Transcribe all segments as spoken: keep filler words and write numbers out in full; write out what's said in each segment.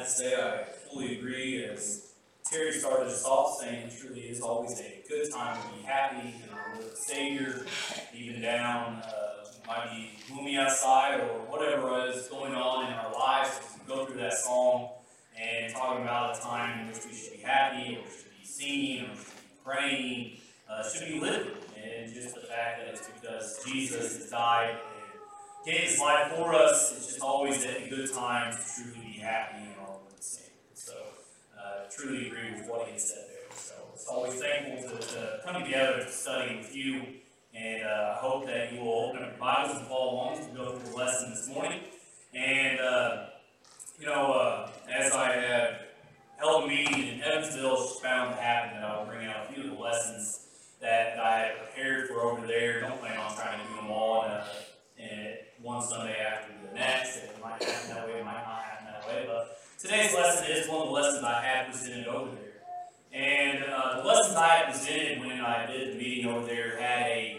to say I fully agree. As Terry started us off saying, it truly is always a good time to be happy and with the Savior, even down, uh, it might be gloomy outside or whatever is going on in our lives. As we go through that song and talking about a time in which we should be happy, or we should be singing, or we should be praying, uh, should be living. And just the fact that it's because Jesus has died and gave his life for us, it's just always a good time to truly be happy in our Lord and Savior. So, uh, truly agree with what he had said there. So, it's always thankful to, to come together to study with you, and uh, I hope that you will open up your Bibles and follow along as we go through the lesson this morning. And, uh, you know, uh, as I have held a meeting in Evansville, it's bound to happen that I will bring out a few of the lessons that I had prepared for over there. Don't plan on trying to do them all in, a, in one Sunday after the next. It might happen that way, it might not happen that way. But today's lesson is one of the lessons I had presented over there. And uh, the lessons I had presented when I did the meeting over there had a,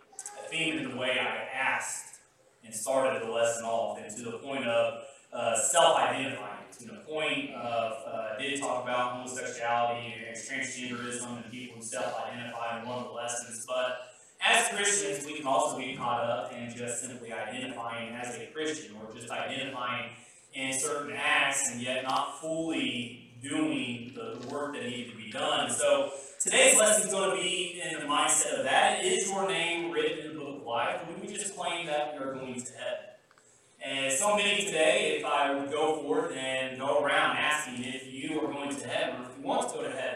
a theme in the way I asked and started the lesson off, and to the point of uh, self-identifying. To the point of, uh, I did talk about homosexuality and transgenderism and people who self-identify in one of the lessons, but as Christians, we can also be caught up in just simply identifying as a Christian, or just identifying in certain acts and yet not fully doing the, the work that needed to be done. So today's lesson is going to be in the mindset of that. Is your name written in the book of life? Or do we just claim that we are going to heaven? And so many today, if I would go forth and go around asking if you are going to heaven, or if you want to go to heaven,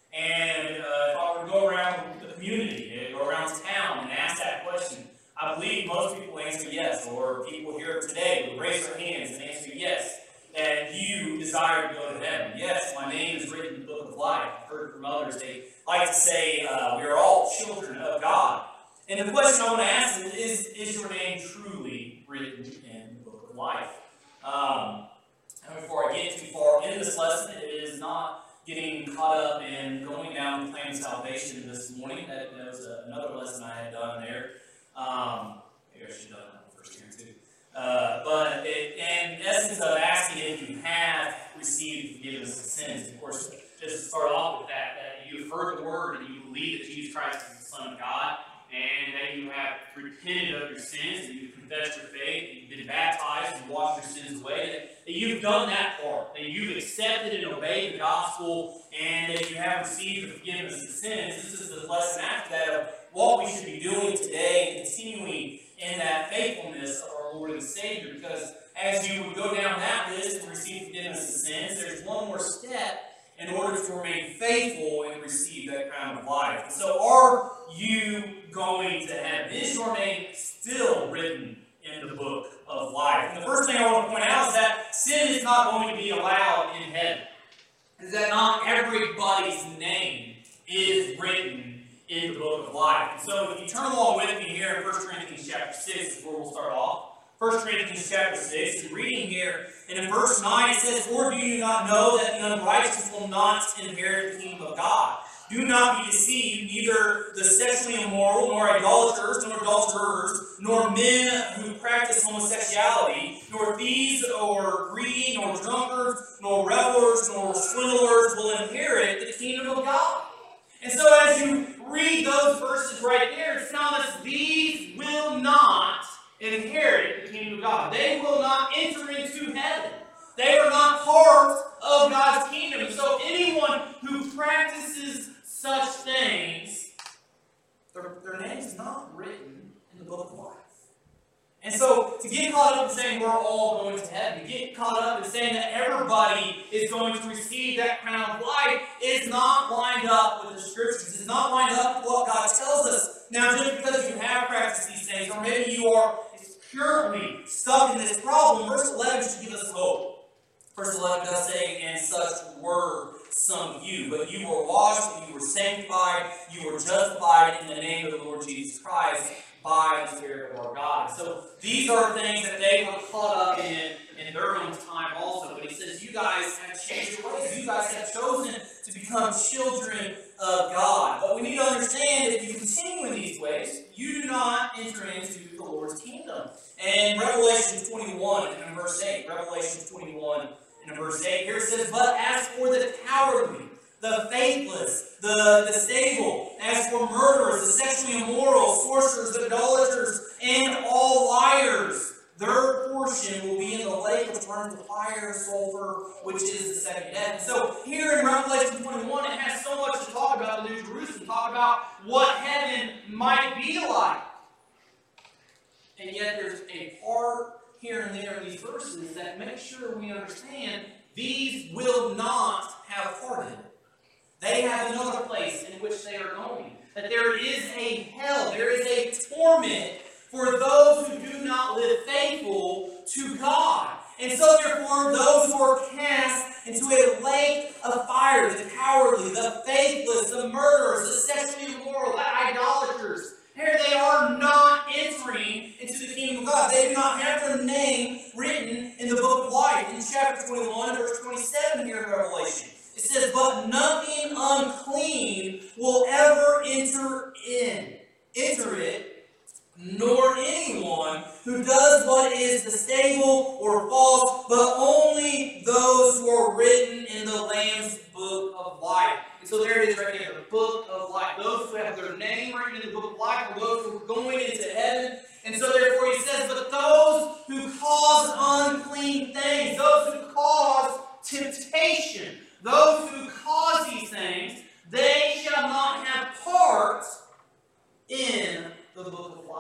and uh, if I were to go around the community, go around town and ask that question, I believe most people answer yes, or people here today would raise their hands and answer yes, that you desire to go to heaven. Yes, my name is written in the book of life. I've heard from others, they like to say uh, we are all children of God. And the question I want to ask is, is your name truly written in the book of life? Um, and before I get too far into this lesson, it is not getting caught up in going down and claiming salvation this morning. That, that was a, another lesson I had done there. Um, maybe I should have done that one first here too. Uh, but it, in essence of asking if you have received forgiveness of sins, of course, just to start off with that, that you've heard the word and you believe that Jesus Christ is the Son of God, and that you have repented of your sins, and you've confessed your faith, and you've been baptized and washed your sins away, that, that you've done that part, that you've accepted and obeyed the gospel, and that you have received the forgiveness of sins. This is the lesson after that of what we should be doing today, and continuing in that faithfulness of our Lord and Savior, because as you would go down that list and receive forgiveness of sins, there's one more step in order to remain faithful and receive that crown of life. And so are you going to heaven? Is your name still written in the book of life? And the first thing I want to point out is that sin is not going to be allowed in heaven. Is that not everybody's name is written in the book of life. And so if you turn along with me here in First Corinthians chapter six is where we'll start off. First Corinthians chapter six, and reading here, and in verse nine it says, "Or do you not know that the unrighteous will not inherit the kingdom of God? Do not be deceived, neither the sexually immoral, nor idolaters, nor adulterers, nor men who practice homosexuality, nor thieves, or greedy, nor drunkards, nor revelers, nor swindlers will inherit the kingdom of God." And so as you read those verses right there, it's telling us these will not inherit the kingdom of God. They will not enter into heaven. They are not part of God's kingdom. And so anyone who practices such things, their, their name is not written in the book of life. And so to get caught up in saying we're all going to heaven, to get caught up in saying that everybody is going to receive that crown of life is not lined up with the scriptures. It's not lined up with what God tells us. Now, just because you have practiced these things, or maybe you are currently stuck in this problem, verse eleven should give us hope. Verse eleven does say, "And such were some of you, but you were washed, and you were sanctified, you were justified in the name of the Lord Jesus Christ by the Spirit of our God." So these are things that they were caught up in in their own time also. But he says, you guys have changed your ways. You guys have chosen to become children of God. But we need to understand that if you continue in these ways, you do not enter into the Lord's kingdom. And Revelation twenty-one, and in verse eight, Revelation twenty-one, And in verse eight here it says, but as for the cowardly, the faithless, the distasteful, as for murderers, the sexually immoral, sorcerers, idolaters, and all liars, their portion will be in the lake which burns with fire, sulfur, which is the second death. And so here in Revelation twenty-one, it has so much to talk about the New Jerusalem, talk about what heaven might be like. And yet there's a part here and there in these verses that make sure we understand these will not have part in it. They have another place in which they are going. That there is a hell, there is a torment for those who do not live faithful to God. And so therefore, those who are cast into a lake of fire, the cowardly, the faithless, the murderers, the sexually immoral, the idolaters, here they are not entering into the kingdom of God. They do not have their name written in the book of life. In chapter twenty-one, verse twenty-seven here in Revelation, it says, but nothing unclean will ever enter in, enter it, nor anyone who does what is distasteful or false, but only those who are written in the Lamb's book of life. And so there it is right there, the book of life. Those who have their name written in the book of life are those who are going into heaven. And so therefore he says, but those who cause unclean things, those who cause temptation, those who cause these things, they shall not have part in the book of life.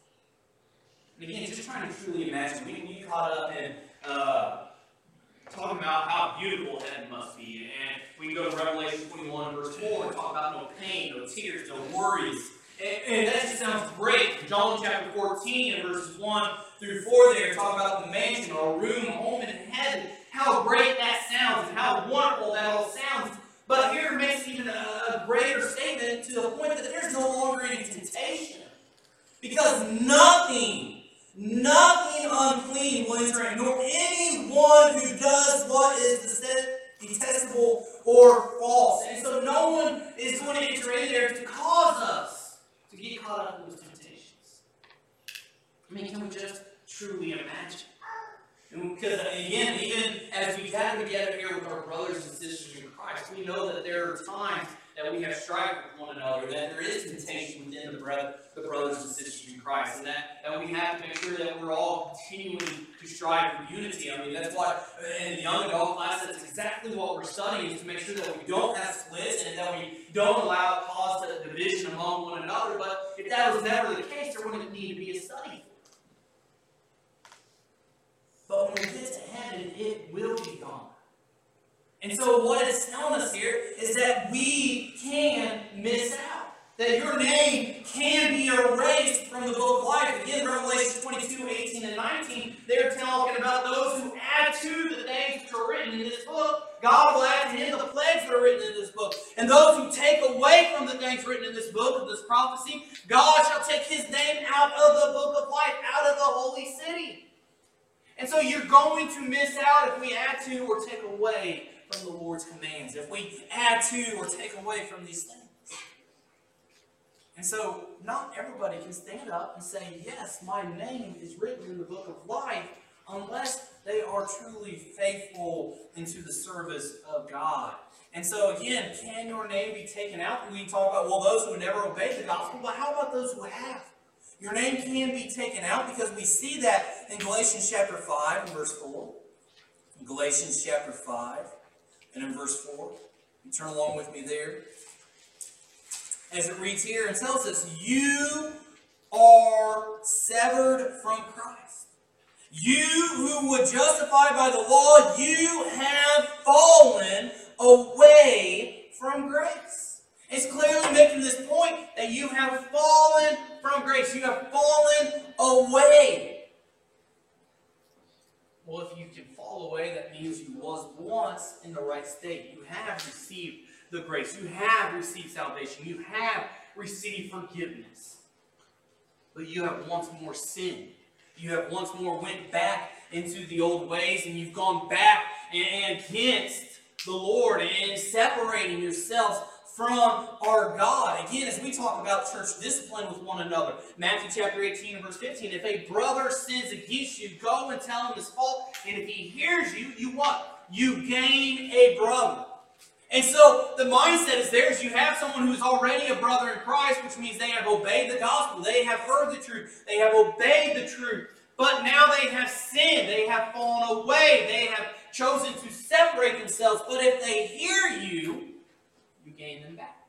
And again, just trying to truly imagine, we can get caught up in uh, talking about how beautiful heaven must be. And we can go to Revelation twenty-one, verse four, and talk about no pain, no tears, no worries. And, and that just sounds great. John chapter fourteen, and verses one through four there, talk about the mansion or a room, a home in heaven. How great that sounds and how wonderful that all sounds. But here it makes even a, a greater statement to the point that there's no longer any temptation. Because nothing, nothing unclean will enter in, nor anyone who does what is detestable or false. And so no one is going to enter in there to cause us to get caught up in those temptations. I mean, can we just truly imagine? And because, again, even as we gather together here with our brothers and sisters in Christ, we know that there are times that we have strife with one another, that there is temptation within the, bro- the brothers and sisters in Christ, and that, that we have to make sure that we're all continuing to strive for unity. I mean, that's why in the young adult class, that's exactly what we're studying, is to make sure that we don't have splits and that we don't allow cause of division among one another. But if that was never the case, there wouldn't need to be a study. But when we get to heaven, it will be gone. And so what it's telling us here is that we can miss out. That your name can be erased from the book of life. Again, Revelation twenty-two, eighteen, and nineteen, they're talking about those who add to the things which are written in this book. God will add to him the plagues that are written in this book. And those who take away from the things written in this book, of this prophecy, God shall take his name out of the book of life, out of the holy city. And so you're going to miss out if we add to or take away from the Lord's commands, if we add to or take away from these things. And so not everybody can stand up and say, yes, my name is written in the book of life, unless they are truly faithful into the service of God. And so again, can your name be taken out? And we talk about, well, those who never obeyed the gospel, but how about those who have? Your name can be taken out because we see that in Galatians chapter five and verse four. In Galatians chapter five and in verse four. You turn along with me there. As it reads here and tells us, you are severed from Christ. You who were justified by the law, you have fallen away from grace. It's clearly making this point that you have fallen from grace. You have fallen away. Well, if you can fall away, that means you was once in the right state. You have received the grace. You have received salvation. You have received forgiveness. But you have once more sinned. You have once more went back into the old ways, and you've gone back against the Lord and separating yourselves from our God. Again, as we talk about church discipline with one another, Matthew chapter eighteen and verse fifteen, if a brother sins against you, go and tell him his fault, and if he hears you, you what? you gain a brother. And so the mindset is there is you have someone who's already a brother in Christ, which means they have obeyed the gospel. They have heard the truth. They have obeyed the truth. But now they have sinned. They have fallen away. They have chosen to separate themselves. But if they hear you, you gain them back.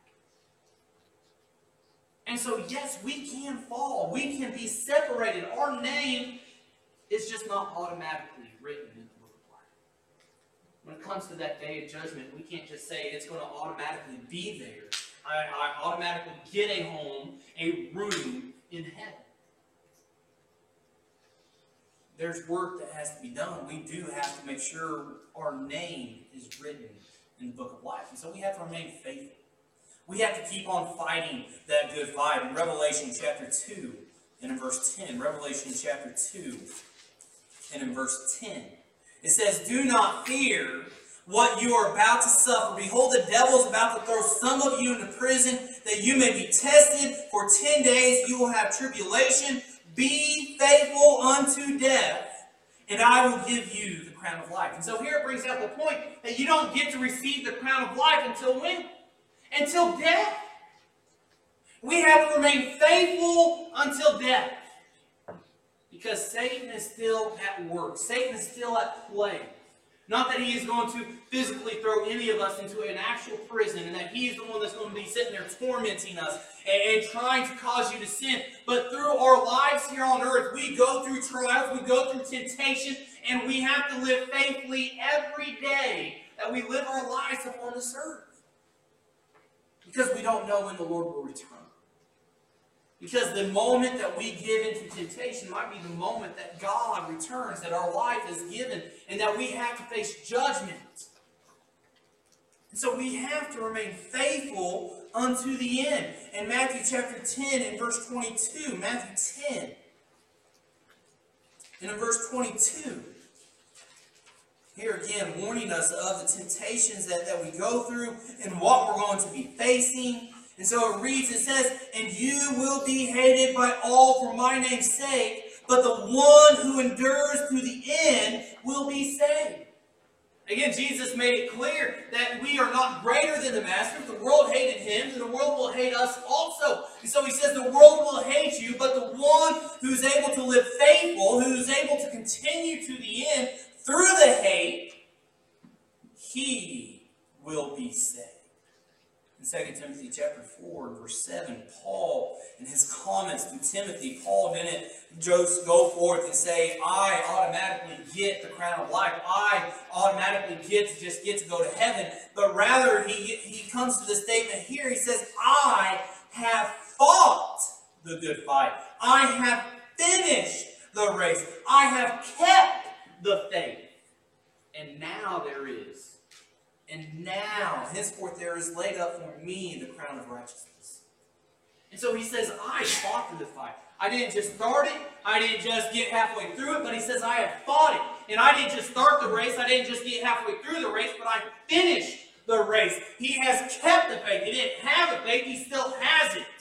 And so, yes, we can fall. We can be separated. Our name is just not automatically written in the book of life. When it comes to that day of judgment, we can't just say it's going to automatically be there. I, I automatically get a home, a room in heaven. There's work that has to be done. We do have to make sure our name is written in the book of life. And so we have to remain faithful. We have to keep on fighting that good fight. In Revelation chapter two and in verse ten, Revelation chapter two and in verse ten, it says, "Do not fear what you are about to suffer. Behold, the devil is about to throw some of you into prison, that you may be tested. For ten days you will have tribulation. Be faithful unto death, and I will give you the crown of life." And so here it brings out the point that you don't get to receive the crown of life until when? Until death. We have to remain faithful until death. Because Satan is still at work. Satan is still at play. Not that he is going to physically throw any of us into an actual prison and that he is the one that's going to be sitting there tormenting us and, and trying to cause you to sin. But through our lives here on earth, we go through trials, we go through temptation, and we have to live faithfully every day that we live our lives upon this earth. Because we don't know when the Lord will return. Because the moment that we give into temptation might be the moment that God returns, that our life is given, and that we have to face judgment. And so we have to remain faithful unto the end. In Matthew chapter ten and verse twenty-two, Matthew ten and in verse twenty-two, here again, warning us of the temptations that, that we go through and what we're going to be facing. And so it reads, it says, "And you will be hated by all for my name's sake, but the one who endures to the end will be saved." Again, Jesus made it clear that we are not greater than the Master. If the world hated him, then the world will hate us also. And so he says the world will hate you, but the one who's able to live faithful, who's able to continue to the end, through the hate, he will be saved. In Second Timothy chapter four, verse seven, Paul, in his comments to Timothy, Paul didn't just go forth and say, I automatically get the crown of life. I automatically get to just get to go to heaven. But rather, he, he comes to the statement here. He says, I have fought the good fight. I have finished the race. I have kept the faith. And now there is, and now, henceforth there is laid up for me the crown of righteousness. And so he says, I fought for the fight. I didn't just start it, I didn't just get halfway through it, but he says, I have fought it. And I didn't just start the race, I didn't just get halfway through the race, but I finished the race. He has kept the faith. He didn't have the faith, he still has it.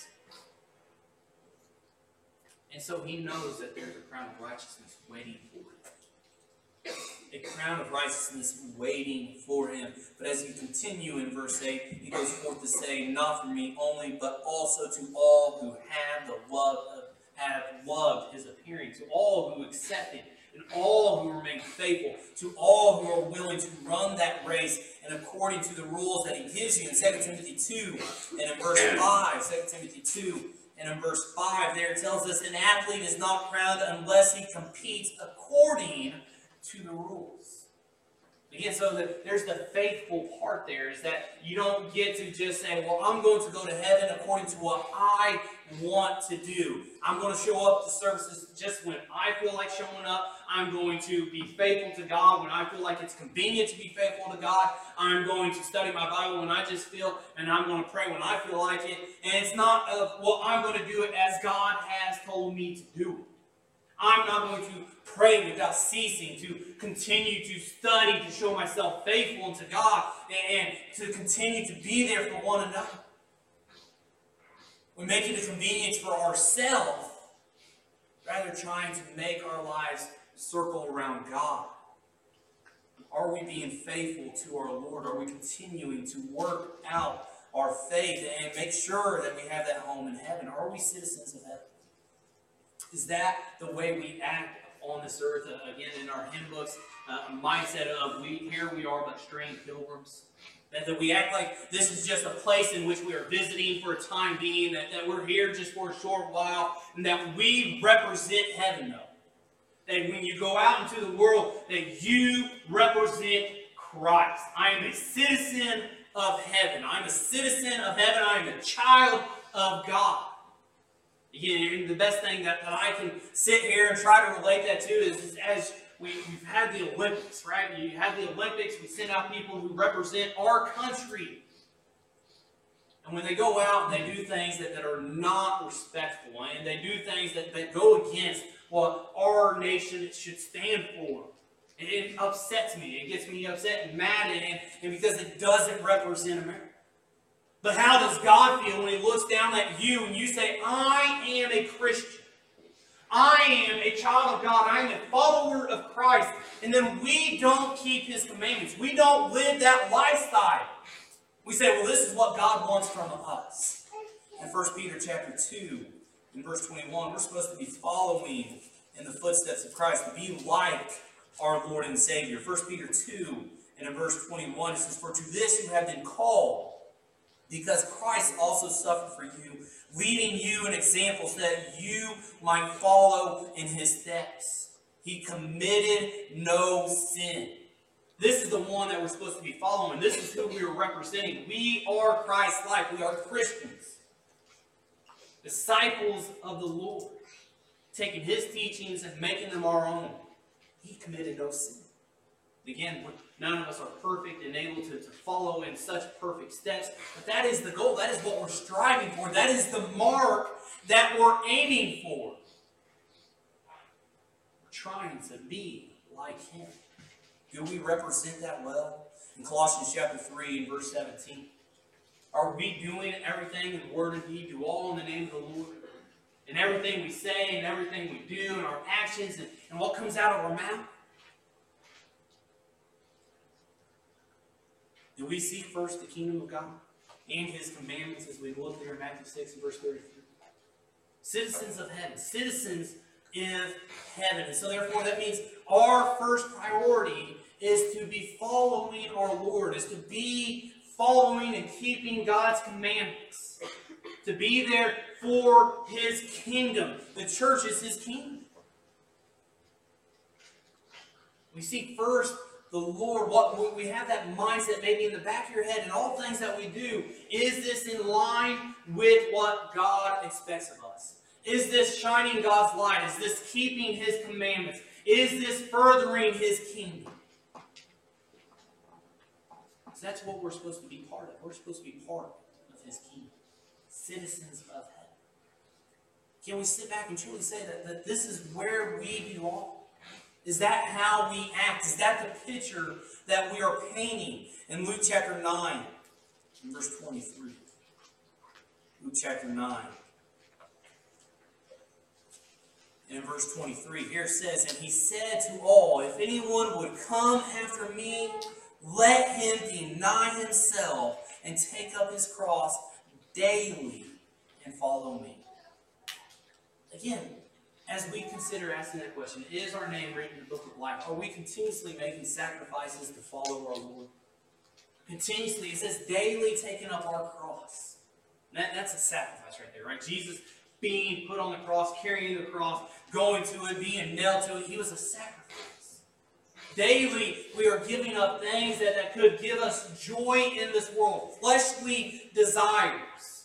And so he knows that there's a crown of righteousness waiting for him. A crown of righteousness waiting for him. But as you continue in verse eight, he goes forth to say, not for me only, but also to all who have the love of, have loved his appearing, to all who accept him, and all who remain faithful, to all who are willing to run that race and according to the rules that he gives you. In Second Timothy two and in verse five, Second Timothy two and in verse five, there it tells us, an athlete is not crowned unless he competes according to the rules. Again, so that there's the faithful part there, is that you don't get to just say, well, I'm going to go to heaven according to what I want to do. I'm going to show up to services just when I feel like showing up. I'm going to be faithful to God when I feel like it's convenient to be faithful to God. I'm going to study my Bible when I just feel, and I'm going to pray when I feel like it. And it's not of, well, I'm going to do it as God has told me to do it. I'm not going to pray without ceasing, to continue to study, to show myself faithful to God, and, and to continue to be there for one another. We make it a convenience for ourselves, rather trying to make our lives circle around God. Are we being faithful to our Lord? Are we continuing to work out our faith and make sure that we have that home in heaven? Are we citizens of heaven? Is that the way we act on this earth? Uh, again, in our hymn books, uh, mindset of we here we are but straying pilgrims. That, that we act like this is just a place in which we are visiting for a time being, that, that we're here just for a short while, and that we represent heaven, though. That when you go out into the world, that you represent Christ. I am a citizen of heaven. I'm a citizen of heaven. I am a child of God. Again, the best thing that, that I can sit here and try to relate that to is, is as we, we've had the Olympics, right? You have the Olympics, we send out people who represent our country. And when they go out and they do things that, that are not respectful, and they do things that, that go against what our nation should stand for, it, it upsets me. It gets me upset and mad, and, and because it doesn't represent America. But how does God feel when He looks down at you and you say, I am a Christian. I am a child of God. I am a follower of Christ. And then we don't keep His commandments. We don't live that lifestyle. We say, well, this is what God wants from us. In First Peter chapter two, in verse twenty-one, we're supposed to be following in the footsteps of Christ, to be like our Lord and Savior. First Peter two, and in verse twenty-one, it says, for to this you have been called, because Christ also suffered for you, leading you an example so that you might follow in His steps. He committed no sin. This is the one that we're supposed to be following. This is who we are representing. We are Christ-like. We are Christians. Disciples of the Lord. Taking His teachings and making them our own. He committed no sin. Again, none of us are perfect and able to, to follow in such perfect steps. But that is the goal. That is what we're striving for. That is the mark that we're aiming for. We're trying to be like Him. Do we represent that well? In Colossians chapter three and verse seventeen. Are we doing everything in word and deed, do all in the name of the Lord? In everything we say and everything we do and our actions and, and what comes out of our mouth? Do we seek first the kingdom of God and His commandments as we look there in Matthew six and verse thirty-three? Citizens of heaven. Citizens of heaven. And so therefore that means our first priority is to be following our Lord, is to be following and keeping God's commandments. To be there for His kingdom. The church is His kingdom. We seek first the Lord. What we have that mindset maybe in the back of your head, and all things that we do, is this in line with what God expects of us? Is this shining God's light? Is this keeping His commandments? Is this furthering His kingdom? Because that's what we're supposed to be part of. We're supposed to be part of His kingdom. Citizens of heaven. Can we sit back and truly say that, that this is where we belong? Is that how we act? Is that the picture that we are painting? In Luke chapter nine, in verse twenty-three. Luke chapter nine. And in verse twenty-three, here it says, and He said to all, if anyone would come after me, let him deny himself and take up his cross daily and follow me. Again, as we consider asking that question, is our name written in the book of life? Are we continuously making sacrifices to follow our Lord? Continuously, it says daily taking up our cross. That, that's a sacrifice right there, right? Jesus being put on the cross, carrying the cross, going to it, being nailed to it. He was a sacrifice. Daily, we are giving up things that, that could give us joy in this world. Fleshly desires.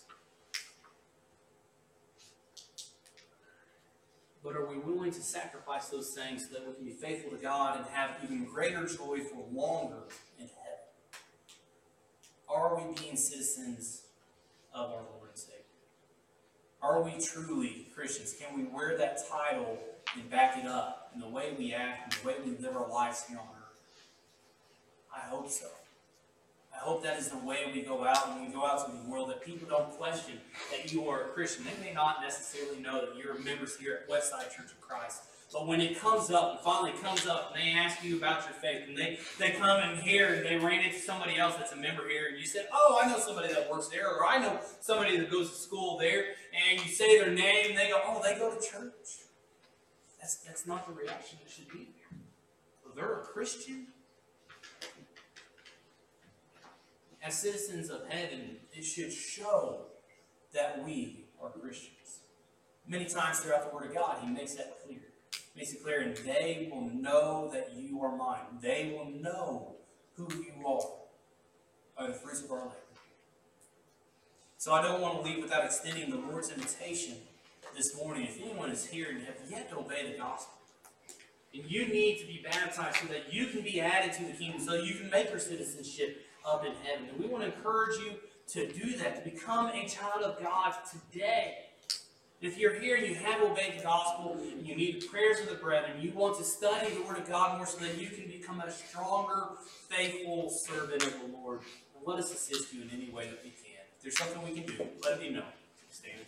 But are we willing to sacrifice those things so that we can be faithful to God and have even greater joy for longer in heaven? Are we being citizens of our Lord and Savior? Are we truly Christians? Can we wear that title and back it up in the way we act and the way we live our lives here on earth? I hope so. I hope that is the way we go out when we go out to the world, that people don't question that you are a Christian. They may not necessarily know that you're members here at Westside Church of Christ, But when it comes up, and finally comes up, and they ask you about your faith, and they, they come in here, and they ran into somebody else that's a member here, and you said, oh, I know somebody that works there, or I know somebody that goes to school there, and you say their name, and they go, oh, they go to church. That's, that's not the reaction that should be there. Well, they're a Christian. As citizens of heaven, it should show that we are Christians. Many times throughout the Word of God, He makes that clear. He makes it clear, and they will know that you are mine. They will know who you are by the fruits of our labor. So I don't want to leave without extending the Lord's invitation this morning. If anyone is here and have yet to obey the gospel, and you need to be baptized so that you can be added to the kingdom, so you can make your citizenship up in heaven. And we want to encourage you to do that, to become a child of God today. If you're here and you have obeyed the gospel, and you need the prayers of the brethren, you want to study the Word of God more so that you can become a stronger, faithful servant of the Lord, let us assist you in any way that we can. If there's something we can do, let it be known. Stand.